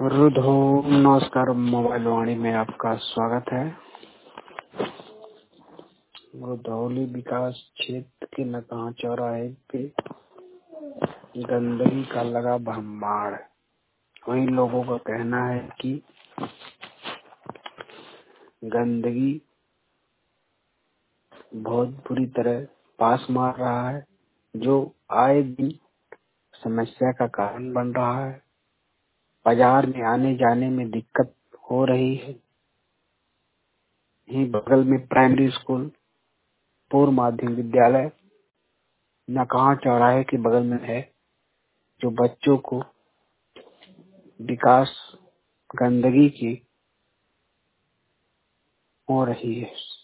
रुधो नमस्कार, मोबाइल वाणी में आपका स्वागत है। रुधौली विकास क्षेत्र के नकहा चौराहे पे गंदगी का लगा भंडार। वही लोगों का कहना है कि गंदगी बहुत बुरी तरह पास मार रहा है, जो आए दिन समस्या का कारण बन रहा है। बाजार में आने जाने में दिक्कत हो रही है। यही बगल में प्राइमरी स्कूल, पूर्व माध्यमिक विद्यालय नकहा चौराहे के बगल में है, जो बच्चों को विकास गंदगी की हो रही है।